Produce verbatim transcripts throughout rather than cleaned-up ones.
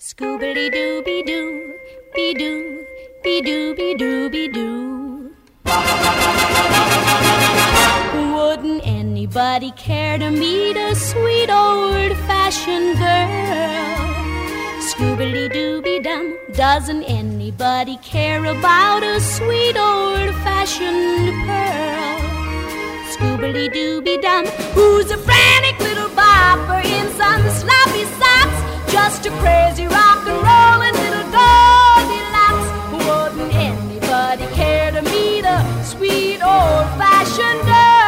Scooby-Dooby-Doo, be-doo, be-doo, be-doo, be-doo. Wouldn't anybody care to meet a sweet old-fashioned girl? Scooby-Dooby-Dum, doesn't anybody care about a sweet old-fashioned pearl? Scooby-Dooby-Dum, who's a frantic little bopper in some sloppy socks? Just a crazy rock and rollin' little Goldilocks. Wouldn't anybody care to meet a sweet old-fashioned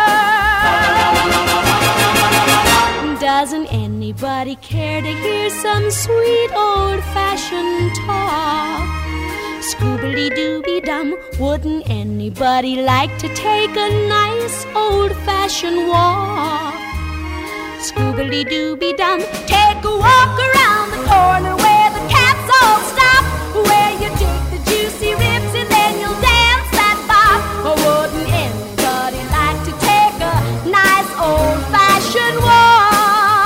girl? Doesn't anybody care to hear some sweet old-fashioned talk? Scooby-Dooby-Dum, wouldn't anybody like to take a nice old-fashioned walk? Scooby-Dooby-Dum, take a walk around the corner where the cats all stop, where you take the juicy ribs and then you'll dance that bop. Or wouldn't anybody like to take a nice old-fashioned walk?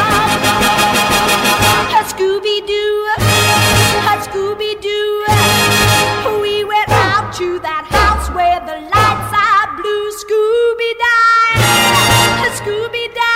A Scooby-Doo, a Scooby-Doo, we went out to that house where the lights are blue. Scooby died, Scooby died.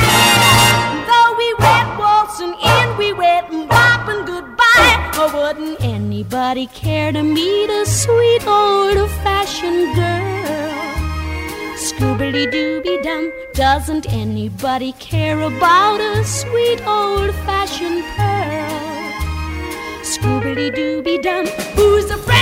In we went bopping goodbye. Or wouldn't anybody care to meet a sweet old-fashioned girl? Scooby-Dooby-Dum, doesn't anybody care about a sweet old-fashioned pearl? Scooby-Dooby-Dum, who's afraid?